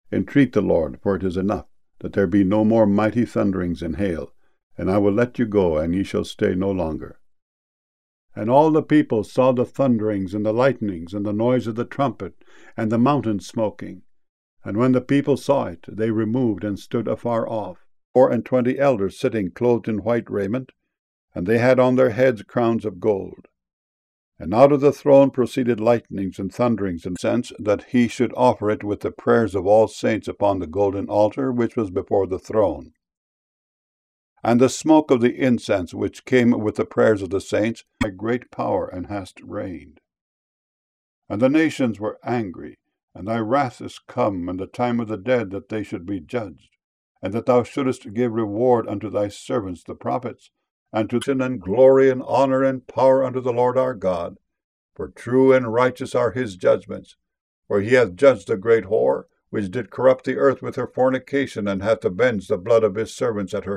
Entreat the Lord, for it is enough, that there be no more mighty thunderings and hail, and I will let you go, and ye shall stay no longer. And all the people saw the thunderings and the lightnings and the noise of the trumpet and the mountain smoking. And when the people saw it, they removed and stood afar off, 24 elders sitting clothed in white raiment, and they had on their heads crowns of gold. And out of the throne proceeded lightnings and thunderings, and sense that he should offer it with the prayers of all saints upon the golden altar which was before the throne. And the smoke of the incense which came with the prayers of the saints by great power and hast reigned. And the nations were angry, and thy wrath is come, and the time of the dead, that they should be judged, and that thou shouldest give reward unto thy servants the prophets, and to sin and glory and honor and power unto the Lord our God. For true and righteous are his judgments. For he hath judged the great whore, which did corrupt the earth with her fornication, and hath avenged the blood of his servants at her